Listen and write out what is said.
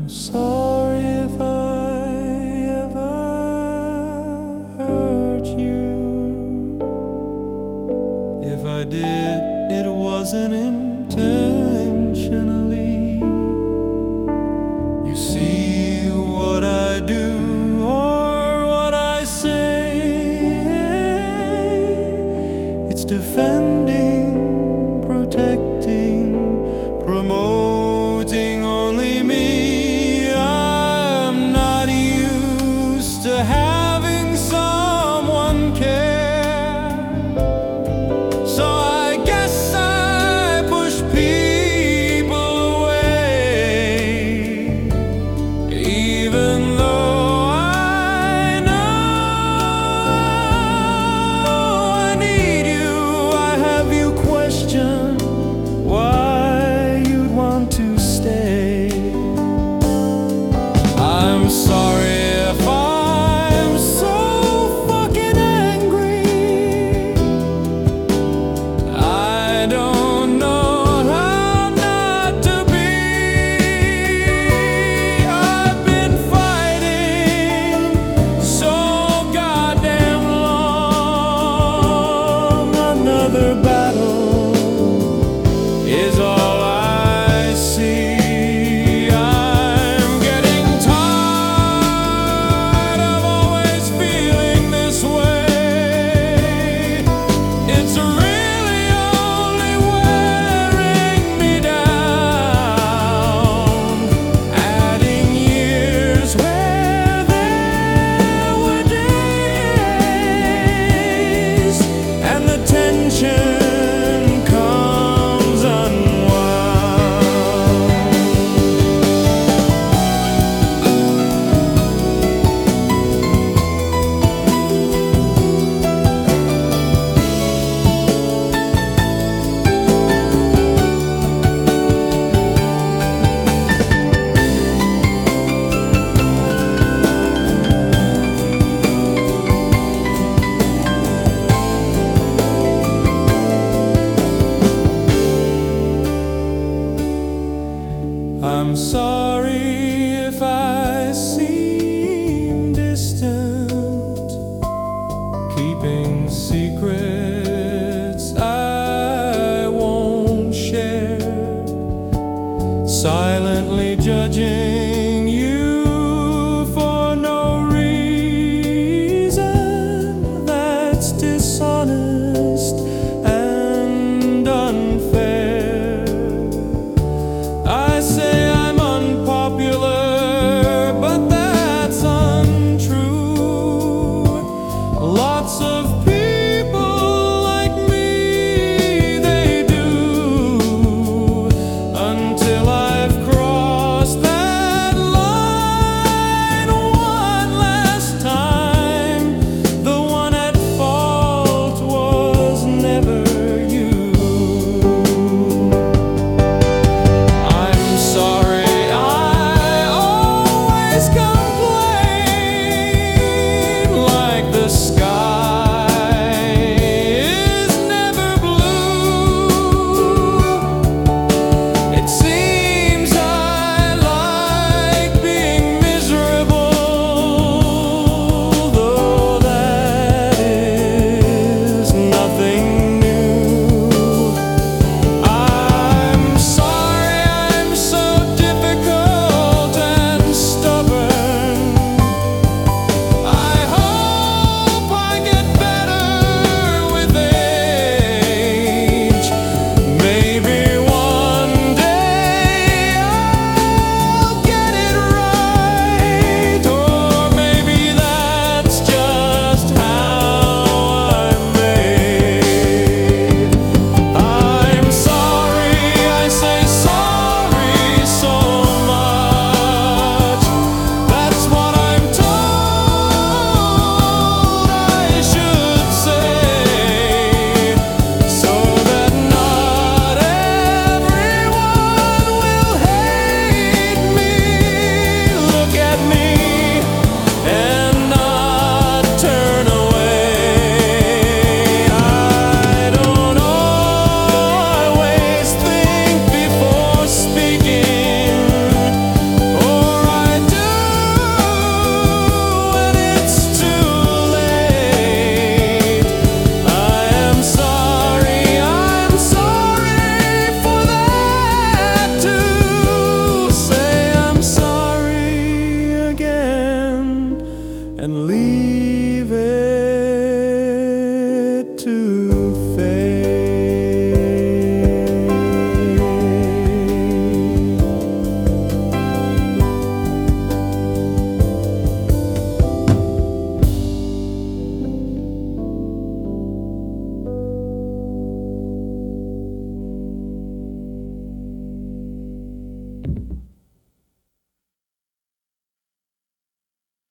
Sorry if I ever hurt you. If I did, it wasn't intentionally. You see what I do or what I say, it's defending, protecting, promoting only me. I'm not used to having someone care, so I guess I push people away, even though I know I need you. I have you question why you'd want to stay. I'm sorry if I'm so fucking angry. I don't know how not to be. I've been fighting so goddamn long. Another battle is all I see. I'm getting tired of always feeling this way. It's really only wearing me down, adding years where there were days, and the tension comes unwound. I'm sorry if I seem distant, keeping secrets I won't share, silently judging